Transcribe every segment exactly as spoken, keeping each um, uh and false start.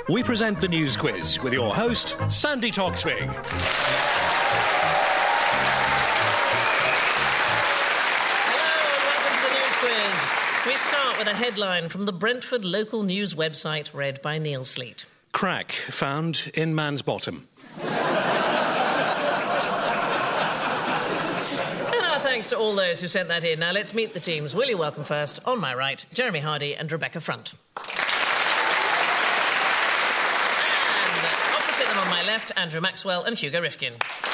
we present the News Quiz with your host, Sandy Toksvig. We start with a headline from the Brentford local news website read by Neil Sleet. Crack found in man's bottom. And our thanks to all those who sent that in. Now let's meet the teams. Will you welcome first, on my right, Jeremy Hardy and Rebecca Front. And opposite them on my left, Andrew Maxwell and Hugo Rifkin.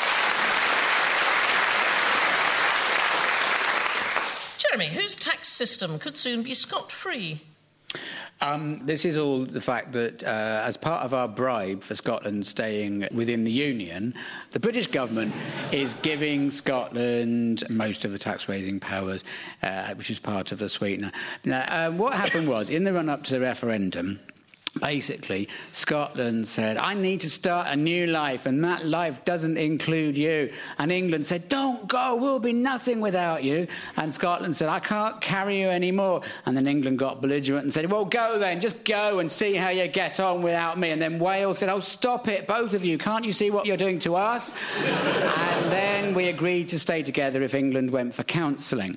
Jeremy, whose tax system could soon be scot-free? Um, this is all the fact that, uh, as part of our bribe for Scotland staying within the Union, the British government is giving Scotland most of the tax-raising powers, uh, which is part of the sweetener. Now, um, what happened was, in the run-up to the referendum, basically, Scotland said, I need to start a new life, and that life doesn't include you. And England said, don't go, we'll be nothing without you. And Scotland said, I can't carry you anymore. And then England got belligerent and said, well, go then, just go and see how you get on without me. And then Wales said, oh, stop it, both of you, can't you see what you're doing to us? And then we agreed to stay together if England went for counselling.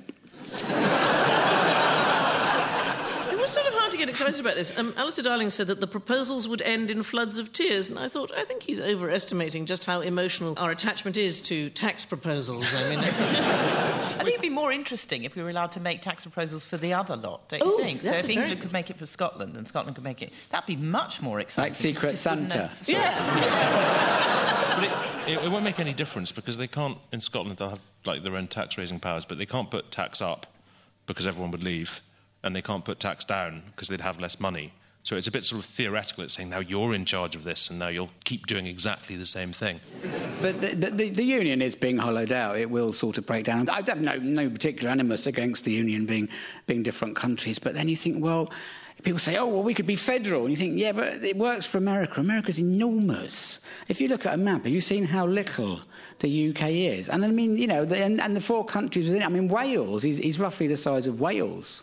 It's sort of hard to get excited about this. Um, Alistair Darling said that the proposals would end in floods of tears, and I thought, I think he's overestimating just how emotional our attachment is to tax proposals. I mean, I think it'd be more interesting if we were allowed to make tax proposals for the other lot, don't you oh, think? So if England very... could make it for Scotland and Scotland could make it, that'd be much more exciting. Like Secret Santa. Yeah. But it, it, it won't make any difference because they can't, in Scotland, they'll have like their own tax-raising powers, but they can't put tax up because everyone would leave. And they can't put tax down because they'd have less money. So it's a bit sort of theoretical. It's saying, now you're in charge of this and now you'll keep doing exactly the same thing. But the, the, the union is being hollowed out. It will sort of break down. I have no, no particular animus against the union being, being different countries. But then you think, well, people say, oh, well, we could be federal. And you think, yeah, but it works for America. America's enormous. If you look at a map, have you seen how little the U K is? And I mean, you know, the, and, and the four countries within it, I mean, Wales is, is roughly the size of Wales.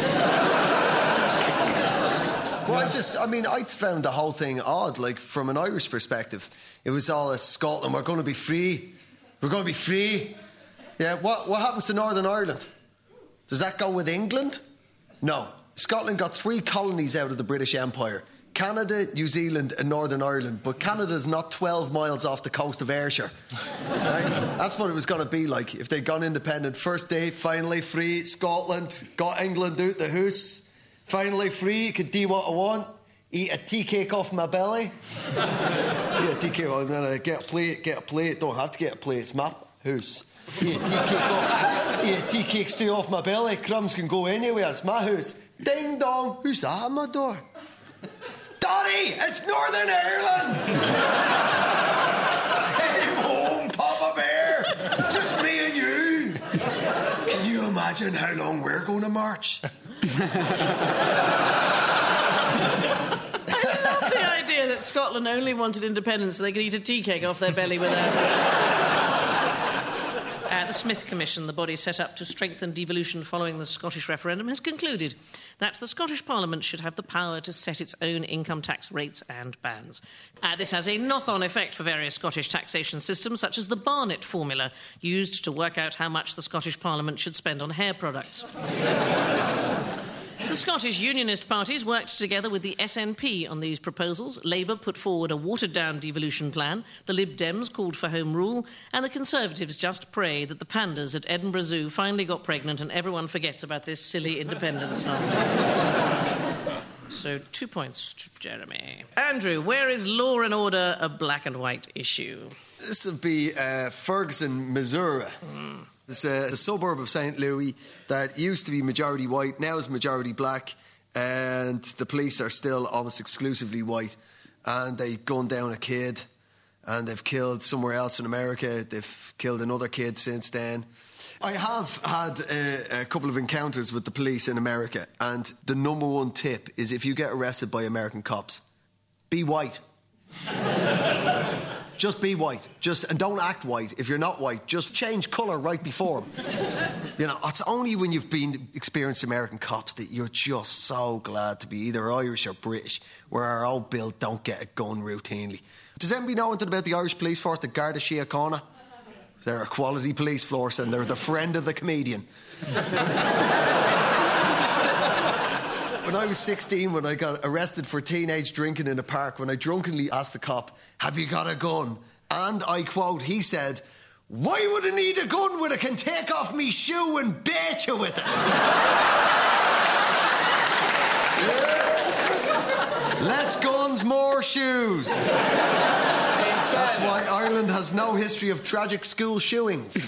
Well, I just, I mean, I found the whole thing odd, like, from an Irish perspective. It was all a Scotland, we're going to be free. We're going to be free. Yeah, what, what happens to Northern Ireland? Does that go with England? No. Scotland got three colonies out of the British Empire. Canada, New Zealand and Northern Ireland. But Canada's not twelve miles off the coast of Ayrshire. Right? That's what it was going to be like if they'd gone independent. First day, finally free. Scotland got England out the house. Finally free, could do what I want. Eat a tea cake off my belly. Eat a tea cake, and then I get a plate, get a plate. Don't have to get a plate, it's my house. Eat a tea cake off, eat a tea cake straight off my belly. Crumbs can go anywhere, it's my house. Ding dong, who's that at my door? Daddy, it's Northern Ireland! Hey home, Papa Bear! Just me and you! Can you imagine how long we're going to march? I love the idea that Scotland only wanted independence so they could eat a tea cake off their belly without... Uh, the Smith Commission, the body set up to strengthen devolution following the Scottish referendum, has concluded that the Scottish Parliament should have the power to set its own income tax rates and bands. Uh, this has a knock-on effect for various Scottish taxation systems, such as the Barnett formula, used to work out how much the Scottish Parliament should spend on hair products. The Scottish Unionist parties worked together with the S N P on these proposals. Labour put forward a watered-down devolution plan, the Lib Dems called for Home Rule, and the Conservatives just pray that the pandas at Edinburgh Zoo finally got pregnant and everyone forgets about this silly independence nonsense. So, two points to Jeremy. Andrew, where is Law and Order a black and white issue? This would be uh, Ferguson, Missouri. Mm. It's a, a suburb of Saint Louis that used to be majority white, now is majority black, and the police are still almost exclusively white. And they gunned down a kid, and they've killed somewhere else in America. They've killed another kid since then. I have had a, a couple of encounters with the police in America, and the number one tip is if you get arrested by American cops, be white. Just be white. Just and don't act white. If you're not white, just change colour right before them. You know, it's only when you've been experienced American cops that you're just so glad to be either Irish or British, where our old Bill don't get a gun routinely. Does anybody know anything about the Irish police force, the Garda Síochána? They're a quality police force and they're the friend of the comedian. When I was sixteen, when I got arrested for teenage drinking in a park, when I drunkenly asked the cop, "Have you got a gun?" And I quote, he said, "Why would I need a gun when I can take off me shoe and bait you with it?" Less guns, more shoes. That's why Ireland has no history of tragic school shootings.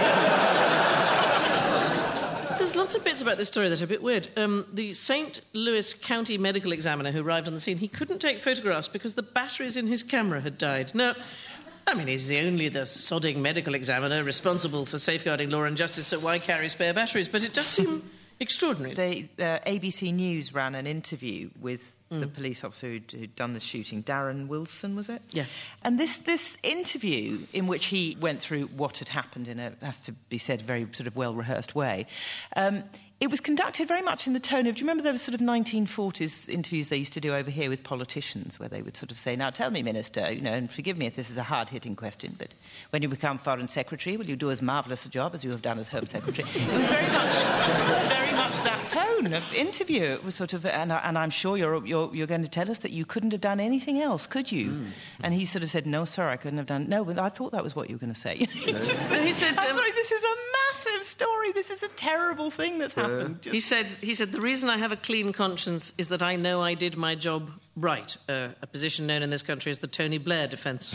There's lots of bits about this story that are a bit weird. Um, the Saint Louis County medical examiner who arrived on the scene, he couldn't take photographs because the batteries in his camera had died. Now, I mean, he's the only the sodding medical examiner responsible for safeguarding law and justice, so why carry spare batteries? But it does seem extraordinary. They, uh, A B C News ran an interview with Mm. the police officer who'd, who'd done the shooting, Darren Wilson, was it? Yeah. And this this interview, in which he went through what had happened in a, has to be said, very sort of well-rehearsed way, um, it was conducted very much in the tone of, do you remember those sort of nineteen forties interviews they used to do over here with politicians, where they would sort of say, "Now tell me, Minister, you know, and forgive me if this is a hard-hitting question, but when you become Foreign Secretary, will you do as marvellous a job as you have done as Home Secretary?" It was very much, very much that tone of interview. It was sort of, and, I, and I'm sure you're, you're you're going to tell us that you couldn't have done anything else, could you? Mm. And he sort of said, "No, sir, I couldn't have done." No, but I thought that was what you were going to say. Just, he said, "I'm um, sorry, this is a massive story. This is a terrible thing that's happened." Just... He said, he said, "The reason I have a clean conscience is that I know I did my job right," uh, a position known in this country as the Tony Blair defence.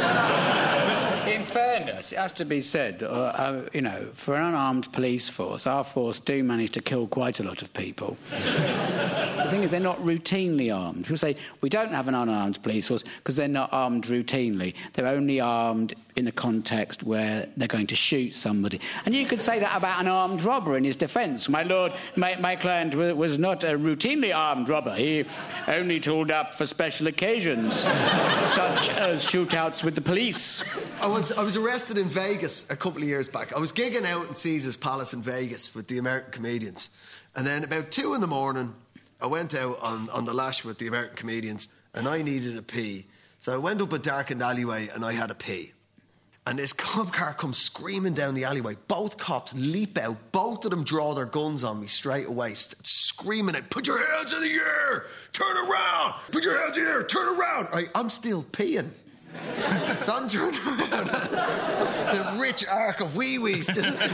In fairness, it has to be said that, uh, uh, you know, for an unarmed police force, our force do manage to kill quite a lot of people. The thing is, they're not routinely armed. People say, we don't have an unarmed police force because they're not armed routinely. They're only armed in a context where they're going to shoot somebody. And you could say that about an armed robber in his defence. My lord, my, my client was not a routinely armed robber. He only tooled up for special occasions, such as shootouts with the police. I was, I was arrested in Vegas a couple of years back. I was gigging out in Caesar's Palace in Vegas with the American comedians. And then about two in the morning, I went out on, on the lash with the American comedians and I needed a pee. So I went up a darkened alleyway and I had a pee. And this cop car comes screaming down the alleyway. Both cops leap out. Both of them draw their guns on me straight away, st- screaming out, "Put your hands in the air! Turn around! Put your hands in the air! Turn around!" Right, I'm still peeing. So I'm turning around. The rich arc of wee-wees.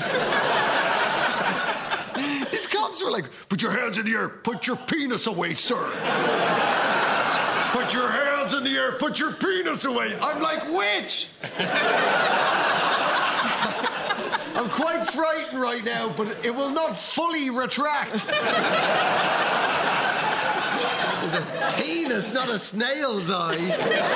These cops were like, "Put your hands in the air! Put your penis away, sir! Put your hands in the air! Put your penis away!" I'm like, which? I'm quite frightened right now, but it will not fully retract. It's a penis, not a snail's eye.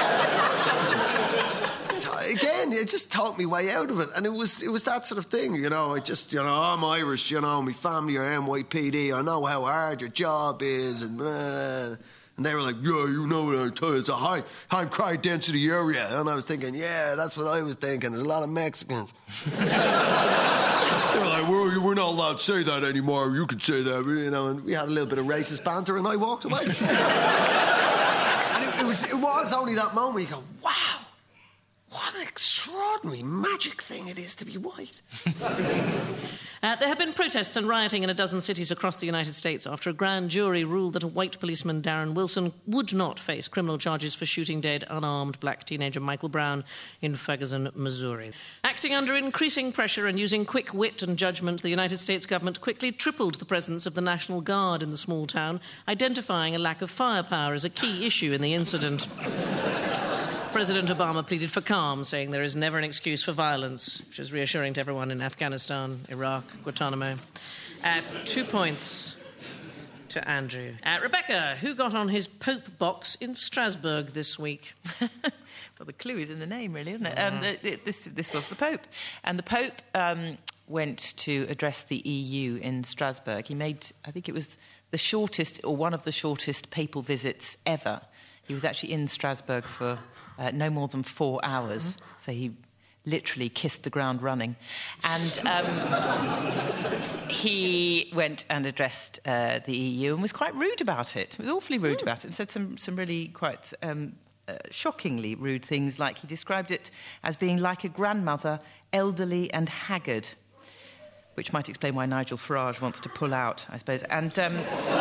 Again, it just taught me way out of it. And it was it was that sort of thing, you know. I just, you know, I'm Irish, you know, my family are N Y P D. I know how hard your job is. And uh, and they were like, "Yeah, you know what I tell you, it's a high, high crime density area." And I was thinking, yeah, that's what I was thinking. There's a lot of Mexicans. They were like, we're, we're not allowed to say that anymore. You could say that, you know. And we had a little bit of racist banter and I walked away. And it, it, was, it was only that moment you go, wow. What an extraordinary magic thing it is to be white. uh, there have been protests and rioting in a dozen cities across the United States after a grand jury ruled that a white policeman, Darren Wilson, would not face criminal charges for shooting dead unarmed black teenager Michael Brown in Ferguson, Missouri. Acting under increasing pressure and using quick wit and judgment, the United States government quickly tripled the presence of the National Guard in the small town, identifying a lack of firepower as a key issue in the incident. President Obama pleaded for calm, saying there is never an excuse for violence, which is reassuring to everyone in Afghanistan, Iraq, Guantanamo. Uh, two points to Andrew. Uh, Rebecca, who got on his Pope box in Strasbourg this week? Well, the clue is in the name, really, isn't it? Um, the, the, this, this was the Pope. And the Pope um, went to address the E U in Strasbourg. He made, I think it was the shortest, or one of the shortest papal visits ever. He was actually in Strasbourg for uh, no more than four hours, mm-hmm. so he literally kissed the ground running. And um, he went and addressed uh, the E U and was quite rude about it. He was awfully rude mm. about it and said some, some really quite um, uh, shockingly rude things, like he described it as being like a grandmother, elderly and haggard, which might explain why Nigel Farage wants to pull out, I suppose. And... Um,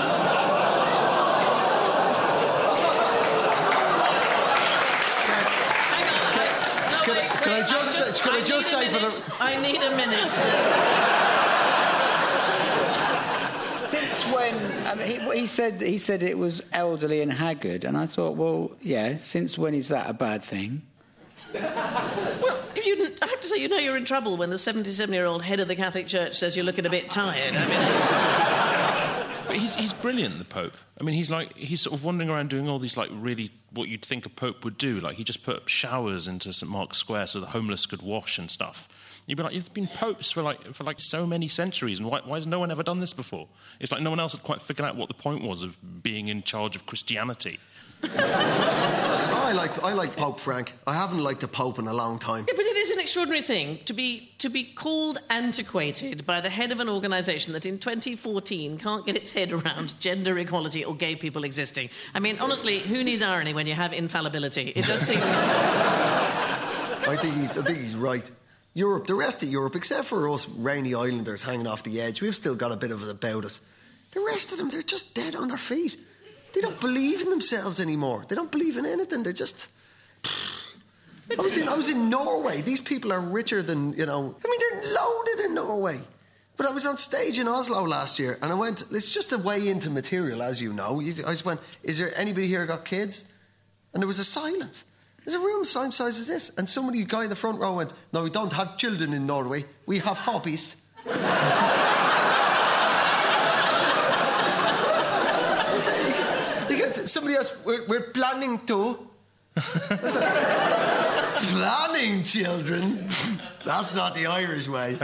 Can I, can I just, just can I I just say for the... I need a minute. Since when... I mean, he, he, said, he said it was elderly and haggard, and I thought, well, yeah, since when is that a bad thing? Well, if you, I have to say, you know you're in trouble when the seventy-seven-year-old head of the Catholic Church says you're looking a bit tired. I mean... But he's, he's brilliant, the Pope. I mean, he's like he's sort of wandering around doing all these, like, really what you'd think a Pope would do. Like, he just put showers into St Mark's Square so the homeless could wash and stuff. You'd be like, you've been popes for like for like so many centuries, and why, why has no one ever done this before? It's like no one else had quite figured out what the point was of being in charge of Christianity. I like I like Pope Frank. I haven't liked a Pope in a long time. Yeah, but it is an extraordinary thing to be to be called antiquated by the head of an organisation that in twenty fourteen can't get its head around gender equality or gay people existing. I mean, honestly, who needs irony when you have infallibility? It just seems... I think he's, I think he's right. Europe, the rest of Europe, except for us rainy islanders hanging off the edge, we've still got a bit of it about us. The rest of them, they're just dead on their feet. They don't believe in themselves anymore. They don't believe in anything. They're just... I was in, I was in Norway. These people are richer than, you know... I mean, they're loaded in Norway. But I was on stage in Oslo last year, and I went... It's just a way into material, as you know. I just went, is there anybody here got kids? And there was a silence. There's a room the same size as this. And somebody, a guy in the front row went, no, we don't have children in Norway. We have hobbies. Somebody else, we're, we're planning to. Planning children? That's not the Irish way.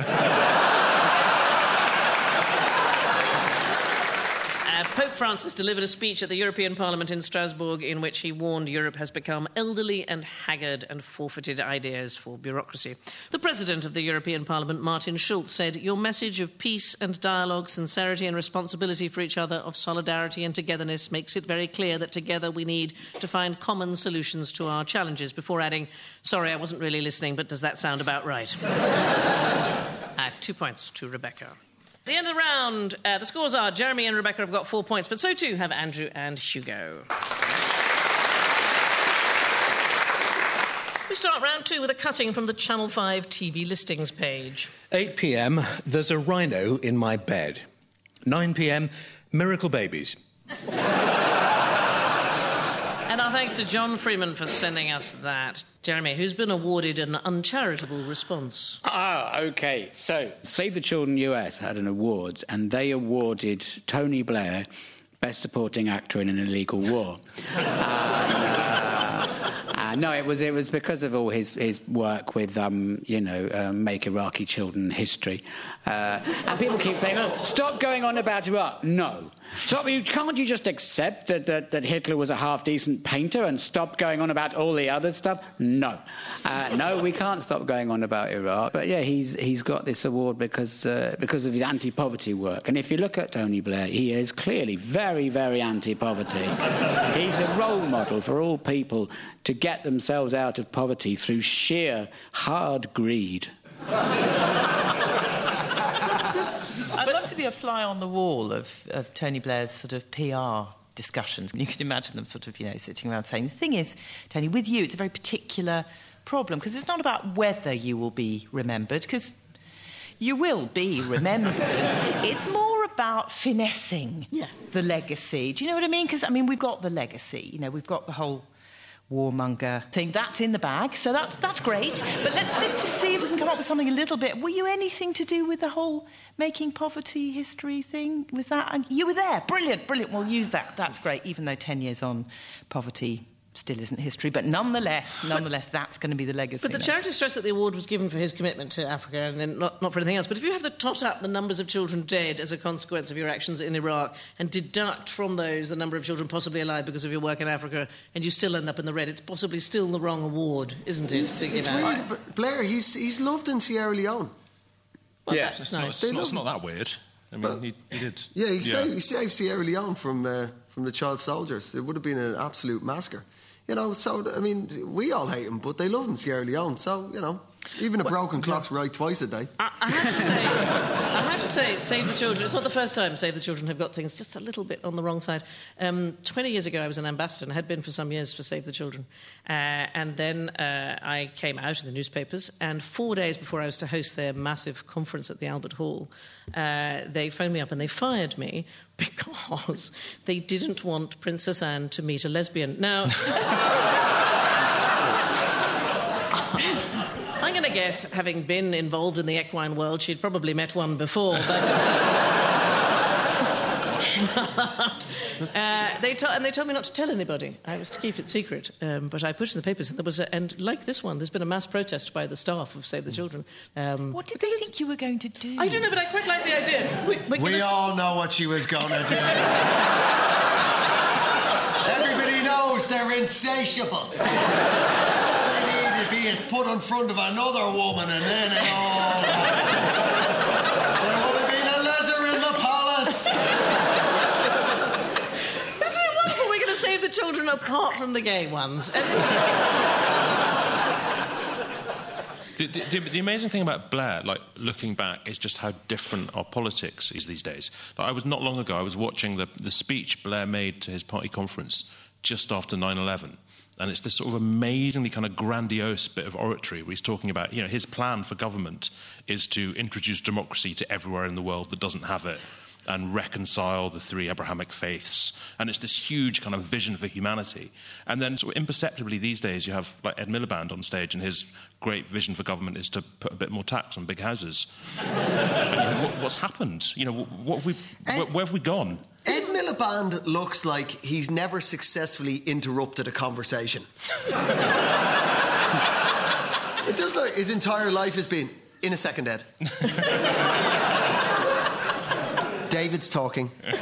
Uh, Pope Francis delivered a speech at the European Parliament in Strasbourg in which he warned Europe has become elderly and haggard and forfeited ideas for bureaucracy. The President of the European Parliament, Martin Schulz, said, "Your message of peace and dialogue, sincerity and responsibility for each other, of solidarity and togetherness makes it very clear that together we need to find common solutions to our challenges," before adding, "Sorry, I wasn't really listening, but does that sound about right?" uh, two points to Rebecca. At the end of the round, uh, the scores are Jeremy and Rebecca have got four points, but so too have Andrew and Hugo. We start round two with a cutting from the Channel five T V listings page. eight p.m, there's a rhino in my bed. nine p.m, miracle babies. And our thanks to John Freeman for sending us that. Jeremy, who's been awarded an uncharitable response? Ah, OK. So, Save the Children U S had an awards, and they awarded Tony Blair Best Supporting Actor in an Illegal War. um, uh, uh, no, it was it was because of all his, his work with, um, you know, uh, Make Iraqi Children History. Uh, and people keep saying, oh, stop going on about Iraq. No. So you, can't you just accept that, that, that Hitler was a half-decent painter and stop going on about all the other stuff? No. Uh, no, we can't stop going on about Iraq. But, yeah, he's he's got this award because, uh, because of his anti-poverty work. And if you look at Tony Blair, he is clearly very, very anti-poverty. He's a role model for all people to get themselves out of poverty through sheer hard greed. I'd love to be a fly on the wall of, of Tony Blair's sort of P R discussions. You could imagine them sort of, you know, sitting around saying, the thing is, Tony, with you, it's a very particular problem, because it's not about whether you will be remembered, because you will be remembered. It's more about finessing yeah. the legacy. Do you know what I mean? Because, I mean, we've got the legacy. You know, we've got the whole warmonger thing. That's in the bag, so that's that's great. But let's, let's just see if we can come up with something a little bit. Were you anything to do with the whole making poverty history thing? Was that... And you were there. Brilliant, brilliant. We'll use that. That's great, even though ten years on, poverty still isn't history, but nonetheless, nonetheless, that's going to be the legacy. But the charity stressed that the award was given for his commitment to Africa and then not, not for anything else. But if you have to tot up the numbers of children dead as a consequence of your actions in Iraq and deduct from those the number of children possibly alive because of your work in Africa, and you still end up in the red, it's possibly still the wrong award, isn't it? It's, it's weird, but Blair, he's, he's loved in Sierra Leone. Well, yeah, that's It's, nice. not, it's, not, it's not that weird. I mean, Well, he, he did. Yeah, he, Saved, he saved Sierra Leone from, uh, from the child soldiers. It would have been an absolute massacre. You know, so, I mean, we all hate him, but they love him, Sierra Leone. So, you know, even a broken clock's right twice a day. I, I have to say, I have to say, Save the Children. It's not the first time Save the Children have got things just a little bit on the wrong side. Um, Twenty years ago, I was an ambassador and had been for some years for Save the Children, uh, and then uh, I came out in the newspapers. And four days before I was to host their massive conference at the Albert Hall, uh, they phoned me up and they fired me because they didn't want Princess Anne to meet a lesbian. Now. I'm going to guess, having been involved in the equine world, she'd probably met one before, but... but uh, they to- and they told me not to tell anybody. I was to keep it secret, um, but I pushed in the papers, and there was a, and like this one, there's been a mass protest by the staff of Save the Children. Um, What did they think you were going to do? I don't know, but I quite like the idea. We, we're We gonna all know what she was going to do. Everybody knows they're insatiable. If he is put in front of another woman and then it all happens. There would have been a leisure in the palace. Isn't it wonderful? We're going to save the children apart from the gay ones. And... The, the, the amazing thing about Blair, like looking back, is just how different our politics is these days. Like, I was not long ago, I was watching the, the speech Blair made to his party conference just after nine eleven. And it's this sort of amazingly kind of grandiose bit of oratory where he's talking about, you know, his plan for government is to introduce democracy to everywhere in the world that doesn't have it and reconcile the three Abrahamic faiths. And it's this huge kind of vision for humanity. And then sort of imperceptibly these days you have like Ed Miliband on stage and his great vision for government is to put a bit more tax on big houses. And what, what's happened? You know, what have we, where, where have we gone? Ed Miliband looks like he's never successfully interrupted a conversation. It does look his entire life has been, in a second, Ed. David's talking. Uh,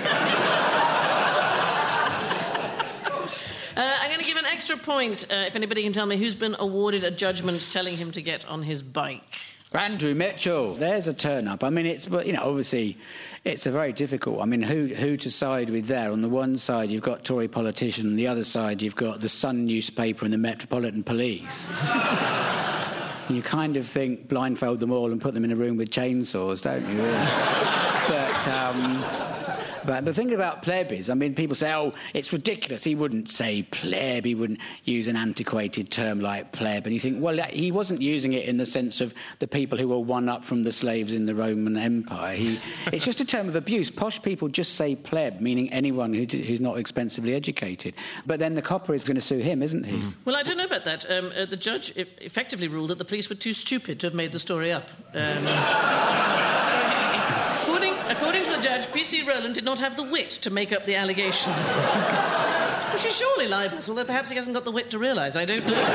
I'm going to give an extra point uh, if anybody can tell me who's been awarded a judgment telling him to get on his bike. Andrew Mitchell, there's a turn-up. I mean, it's, you know, obviously, it's a very difficult... I mean, who who to side with there? On the one side, you've got Tory politician, on the other side, you've got the Sun newspaper and the Metropolitan Police. You kind of think blindfold them all and put them in a room with chainsaws, don't you, really? But... Um, But the thing about pleb is, I mean, people say, oh, it's ridiculous. He wouldn't say pleb. He wouldn't use an antiquated term like pleb. And you think, well, he wasn't using it in the sense of the people who were one up from the slaves in the Roman Empire. He, it's just a term of abuse. Posh people just say pleb, meaning anyone who, who's not expensively educated. But then the copper is going to sue him, isn't he? Mm. Well, I don't know about that. Um, uh, the judge e- effectively ruled that the police were too stupid to have made the story up. Um, according, according to the judge, P C Rowland did not have the wit to make up the allegations. Which is surely libelous, although perhaps he hasn't got the wit to realise. I don't know.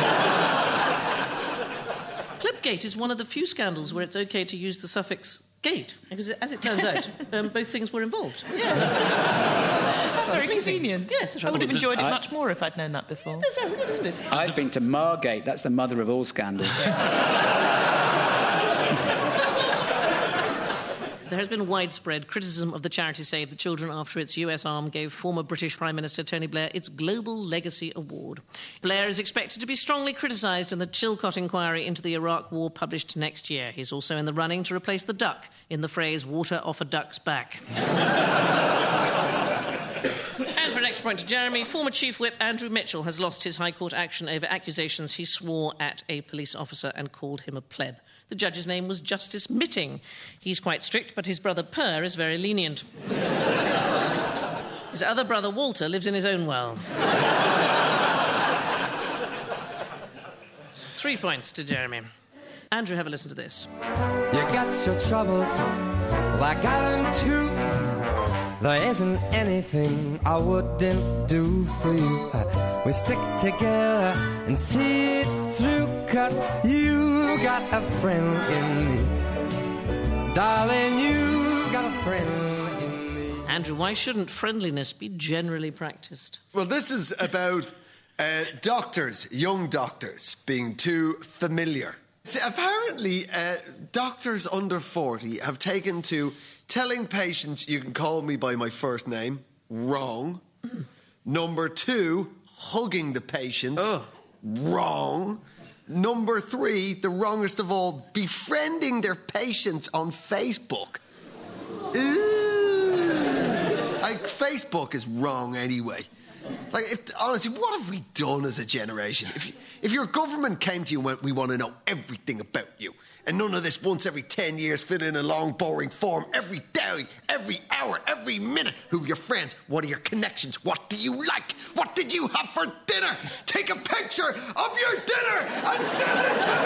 Plebgate is one of the few scandals where it's OK to use the suffix gate, because as it turns out, um, both things were involved. Yes. That's very pleasing. convenient. Yes, that's I would have right. enjoyed it I- much more if I'd known that before. That's very good, isn't it? I've been to Margate. That's the mother of all scandals. There has been widespread criticism of the charity Save the Children after its U S arm gave former British Prime Minister Tony Blair its Global Legacy Award. Blair is expected to be strongly criticised in the Chilcot inquiry into the Iraq War published next year. He's also in the running to replace the duck in the phrase water off a duck's back. And for an extra point to Jeremy, former Chief Whip Andrew Mitchell has lost his High Court action over accusations he swore at a police officer and called him a pleb. The judge's name was Justice Mitting. He's quite strict, but his brother Per is very lenient. His other brother Walter lives in his own well. Three points to Jeremy. Andrew, have a listen to this. You got your troubles, well, I got them too. There isn't anything I wouldn't do for you. We stick together and see it through, 'cause you got a friend in me. Darling, you got a friend in me. Andrew, why shouldn't friendliness be generally practiced? Well, this is about uh, doctors, young doctors, being too familiar. See, apparently, uh, doctors under forty have taken to telling patients, you can call me by my first name, wrong. Mm. Number two, hugging the patient, oh. wrong. Number three, the wrongest of all, befriending their patients on Facebook. Ooh. Like, Facebook is wrong anyway. Like, if, honestly, what have we done as a generation? If, you, if your government came to you and went, we want to know everything about you, and none of this once every ten years, fill in a long, boring form every day, every hour, every minute. Who are your friends? What are your connections? What do you like? What did you have for dinner? Take a picture of your dinner and send it to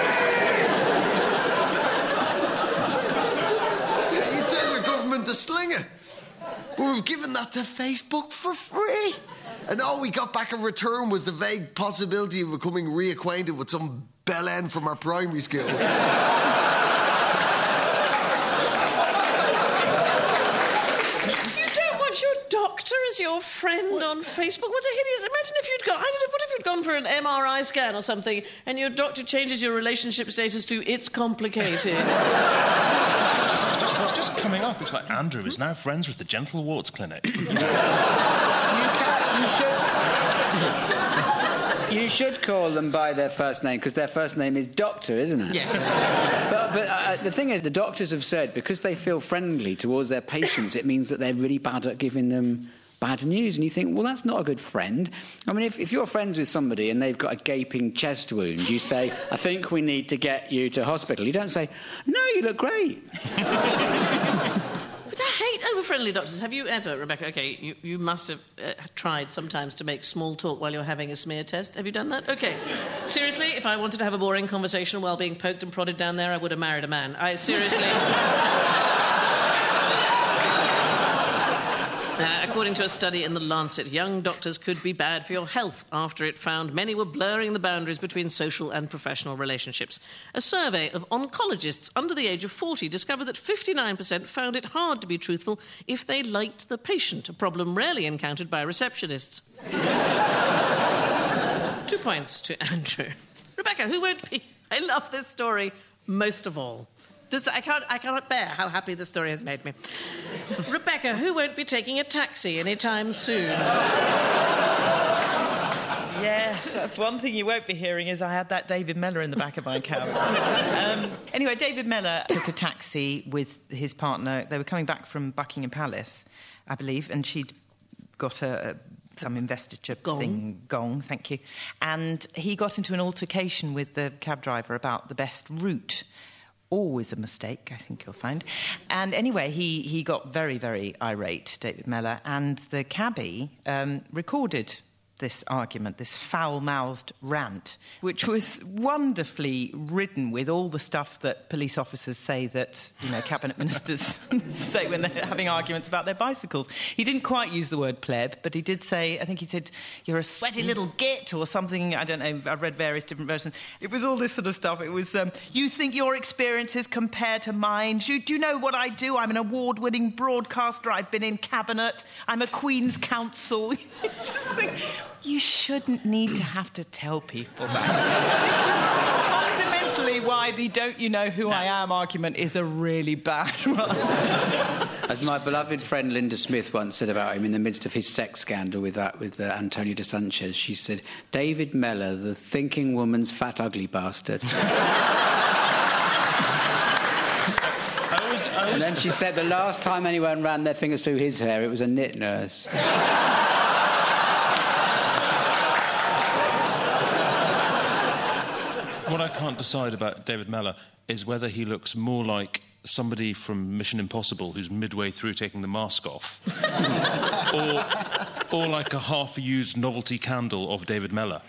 me! You tell your government to sling it. But we've given that to Facebook for free. And all we got back in return was the vague possibility of becoming reacquainted with some bellend from our primary school. You don't want your doctor as your friend on Facebook? What a hideous... Imagine if you'd gone... I don't know, what if you'd gone for an M R I scan or something and your doctor changes your relationship status to it's complicated? It's just coming up. It's like, Andrew is now friends with the Gentle Warts Clinic. You should, you should call them by their first name, because their first name is Doctor, isn't it? Yes. But, but uh, the thing is, the doctors have said, because they feel friendly towards their patients, it means that they're really bad at giving them bad news. And you think, well, that's not a good friend. I mean, if, if you're friends with somebody and they've got a gaping chest wound, you say, I think we need to get you to hospital. You don't say, no, you look great. But I hate over-friendly doctors. Have you ever, Rebecca, OK, you, you must have uh, tried sometimes to make small talk while you're having a smear test. Have you done that? OK. Seriously, if I wanted to have a boring conversation while being poked and prodded down there, I would have married a man. I seriously... Uh, according to a study in The Lancet, young doctors could be bad for your health after it found many were blurring the boundaries between social and professional relationships. A survey of oncologists under the age of forty discovered that fifty-nine percent found it hard to be truthful if they liked the patient, a problem rarely encountered by receptionists. Two points to Andrew. Rebecca, who won't be... I love this story most of all. This, I, can't, I cannot bear how happy this story has made me. Rebecca, who won't be taking a taxi anytime soon? Yes, that's one thing you won't be hearing is I had that David Mellor in the back of my cab. um, anyway, David Mellor took a taxi with his partner. They were coming back from Buckingham Palace, I believe, and she'd got a... a some investiture gong. thing, gong, thank you. And he got into an altercation with the cab driver about the best route. Always a mistake, I think you'll find. And anyway, he, he got very, very irate, David Mellor, and the cabbie um, recorded this argument, this foul-mouthed rant, which was wonderfully ridden with all the stuff that police officers say that, you know, cabinet ministers say when they're having arguments about their bicycles. He didn't quite use the word pleb, but he did say, I think he said, you're a sweaty little git or something. I don't know, I've read various different versions. It was all this sort of stuff. It was, um, you think your experiences compare to mine? Do, do you know what I do? I'm an award-winning broadcaster. I've been in cabinet. I'm a Queen's Counsel. You just think... You shouldn't need to have to tell people that. This is fundamentally why the don't you know who no. I am argument is a really bad one. As my beloved friend Linda Smith once said about him in the midst of his sex scandal with that with uh, Antonio de Sanchez, she said, David Mellor, the thinking woman's fat ugly bastard. I always, I always... And then she said the last time anyone ran their fingers through his hair, it was a knit nurse. What I can't decide about David Mellor is whether he looks more like somebody from Mission Impossible who's midway through taking the mask off, or, or like a half-used novelty candle of David Mellor.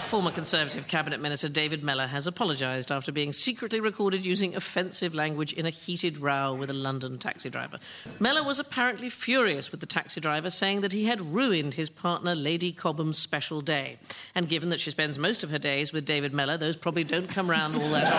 Former Conservative Cabinet Minister David Mellor has apologised after being secretly recorded using offensive language in a heated row with a London taxi driver. Mellor was apparently furious with the taxi driver, saying that he had ruined his partner Lady Cobham's special day. And given that she spends most of her days with David Mellor, those probably don't come round all that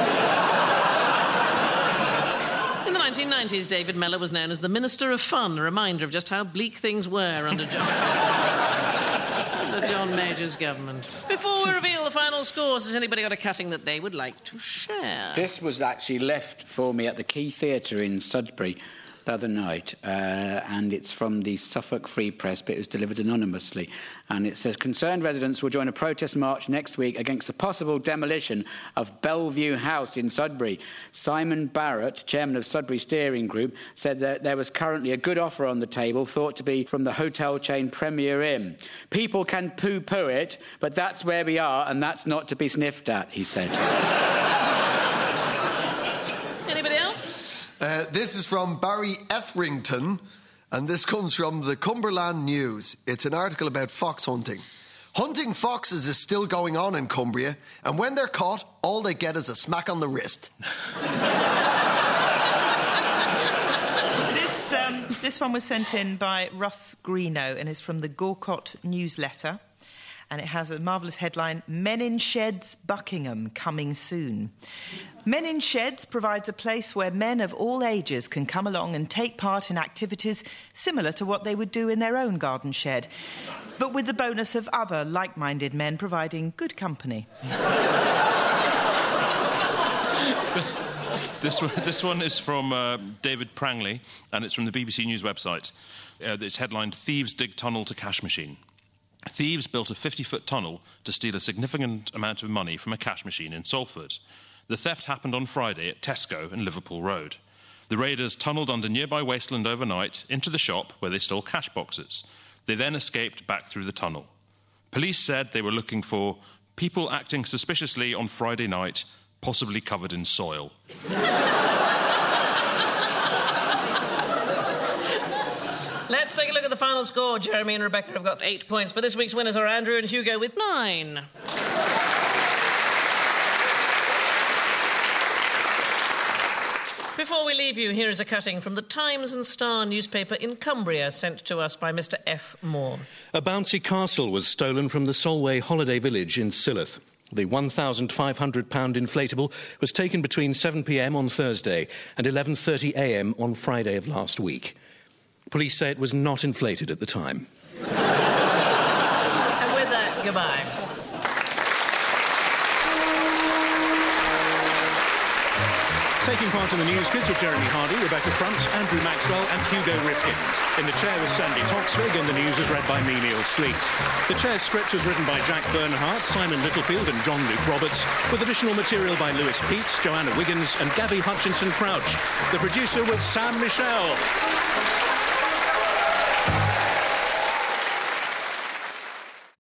often. In the nineteen nineties, David Mellor was known as the Minister of Fun, a reminder of just how bleak things were under John... The John Major's government. Before we reveal the final scores, has anybody got a cutting that they would like to share? This was actually left for me at the Key Theatre in Sudbury the other night, uh, and it's from the Suffolk Free Press, but it was delivered anonymously. And it says, concerned residents will join a protest march next week against the possible demolition of Bellevue House in Sudbury. Simon Barrett, chairman of Sudbury Steering Group, said that there was currently a good offer on the table, thought to be from the hotel chain Premier Inn. People can poo-poo it, but that's where we are, and that's not to be sniffed at, he said. Anybody else? Uh, this is from Barry Etherington, and this comes from the Cumberland News. It's an article about fox hunting. Hunting foxes is still going on in Cumbria, and when they're caught, all they get is a smack on the wrist. this, um, this one was sent in by Russ Greeno and is from the Gorcott newsletter. And it has a marvellous headline, Men in Sheds, Buckingham, coming soon. Men in Sheds provides a place where men of all ages can come along and take part in activities similar to what they would do in their own garden shed, but with the bonus of other like-minded men providing good company. This one, this one is from uh, David Prangley, and it's from the B B C News website. Uh, it's headlined, Thieves Dig Tunnel to Cash Machine. Thieves built a fifty-foot tunnel to steal a significant amount of money from a cash machine in Salford. The theft happened on Friday at Tesco and Liverpool Road. The raiders tunnelled under nearby wasteland overnight into the shop where they stole cash boxes. They then escaped back through the tunnel. Police said they were looking for people acting suspiciously on Friday night, possibly covered in soil. Let's take a look at the final score. Jeremy and Rebecca have got eight points, but this week's winners are Andrew and Hugo with nine. Before we leave you, here is a cutting from the Times and Star newspaper in Cumbria, sent to us by Mister F. Moore. A bouncy castle was stolen from the Solway holiday village in Silloth. The one thousand five hundred pound inflatable was taken between seven p m on Thursday and eleven thirty a m on Friday of last week. Police say it was not inflated at the time. And with that, goodbye. Taking part in the news quiz were Jeremy Hardy, Rebecca Front, Andrew Maxwell and Hugo Ripkind. In the chair was Sandy Toxvig, and the news was read by me, Neil Sleet. The chair's script was written by Jack Bernhardt, Simon Littlefield and John Luke Roberts, with additional material by Lewis Peats, Joanna Wiggins and Gabby Hutchinson Crouch. The producer was Sam Michelle.